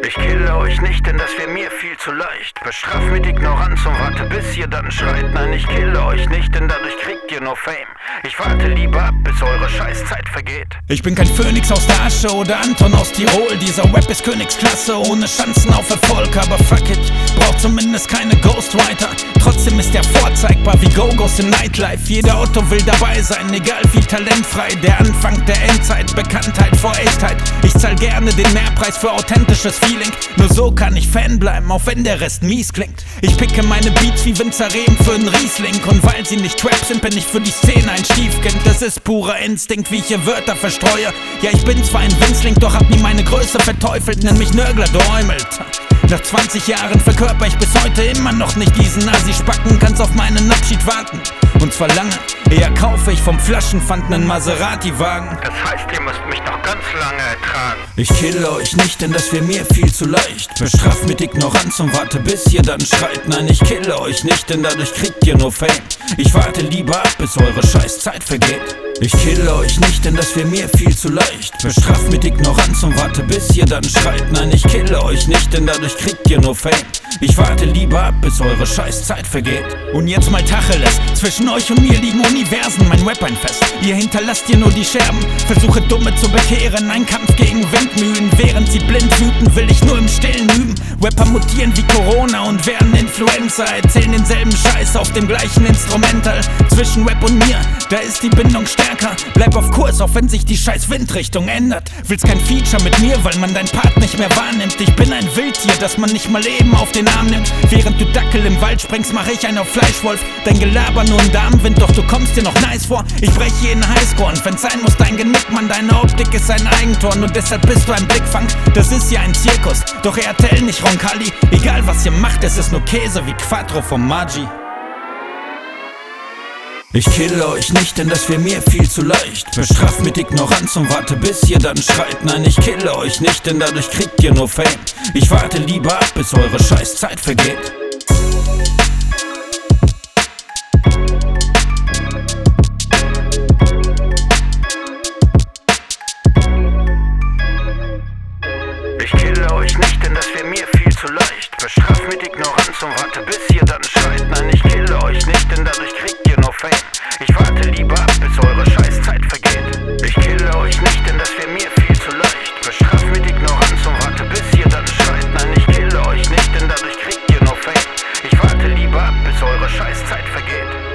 Ich kille euch nicht, denn das wäre mir viel zu leicht. Bestraft mit Ignoranz und warte, bis ihr dann schreit. Nein, ich kille euch nicht, denn dadurch kriegt ihr nur Fame. Ich warte lieber ab, bis eure Scheißzeit vergeht. Ich bin kein Phönix aus der Asche oder Anton aus Tirol. Dieser Rap ist Königsklasse, ohne Chancen auf Erfolg. Aber fuck it, braucht zumindest keine Ghostwriter. Trotzdem ist er vorzeigbar wie Go-Go's im Nightlife. Jeder Otto will dabei sein, egal wie talentfrei. Der Anfang der Endzeit, Bekanntheit vor Echtheit. Ich zahl gerne den Mehrpreis für authentisches Feeling. Nur so kann ich Fan bleiben, auch wenn der Rest mies klingt. Ich picke meine Beats wie Winzer Rehm für einen Riesling. Und weil sie nicht Trap sind, bin ich für die Szene ein Stiefkind. Das ist purer Instinkt, wie ich hier Wörter verstreue. Ja, ich bin zwar ein Winzling, doch hab nie meine Größe verteufelt. Nenn mich Nörgler Däumelt. Nach 20 Jahren verkörper ich bis heute immer noch nicht diesen Assi-Spacken. Kannst auf meinen Abschied warten, und zwar lange. Eher kaufe ich vom Flaschenpfand nen Maserati-Wagen. Das heißt, ihr müsst mich noch ganz lange ertragen. Ich kille euch nicht, denn das wäre mir viel zu leicht. Bestraft mit Ignoranz und warte, bis ihr dann schreit. Nein, ich kille euch nicht, denn dadurch kriegt ihr nur Fame. Ich warte lieber ab, bis eure Scheißzeit vergeht. Ich kille euch nicht, denn das wäre mir viel zu leicht. Bestraft mit Ignoranz und warte, bis ihr dann schreit. Nein, ich kille euch nicht, denn dadurch kriegt ihr nur Fame. Ich warte lieber ab, bis eure Scheißzeit vergeht. Und jetzt mal Tacheles, zwischen euch und mir liegen Universen, mein Rap ein Fest. Ihr hinterlasst hier nur die Scherben, versuche Dumme zu bekehren. Ein Kampf gegen Windmühlen, während sie blind wüten, will ich nur im Stillen üben. Rapper mutieren wie Corona und werden Influencer, erzählen denselben Scheiß auf dem gleichen Instrumental. Zwischen Rap und mir, da ist die Bindung stärker. Bleib auf Kurs, auch wenn sich die scheiß Windrichtung ändert. Willst kein Feature mit mir, weil man dein Part nicht mehr wahrnimmt. Ich bin ein Wildtier, das man nicht mal eben auf den Arm nimmt. Während du Dackel im Wald springst, mach ich einen auf Fleischwolf. Dein Gelaber nur ein Darmwind, doch du kommst dir noch nice vor. Ich brech jeden Highscore und wenn's sein muss, dein Genick, Mann, deine Optik ist ein Eigentor. Nur deshalb bist du ein Blickfang, das ist ja ein Zirkus. Doch RTL nicht Roncalli, egal was ihr macht, es ist nur Käse wie Quattro vom Maggi. Ich kille euch nicht, denn das wäre mir viel zu leicht. Bestraft mit Ignoranz und warte, bis ihr dann schreit. Nein, ich kille euch nicht, denn dadurch kriegt ihr nur Fame. Ich warte lieber ab, bis eure Scheißzeit vergeht. Ich kille euch nicht, denn das wäre mir viel zu leicht. Bestraft mit Ignoranz und warte, bis ihr dann schreit. Nein, ich kille euch nicht, denn dadurch kriegt ihr nur Fame. Ich warte lieber ab, bis eure Scheißzeit vergeht. Ich kille euch nicht, denn das wäre mir viel zu leicht. Bestraft mit Ignoranz und warte, bis ihr dann schreit. Nein, ich kille euch nicht, denn dadurch kriegt ihr nur Fame. Ich warte lieber ab, bis eure Scheißzeit vergeht.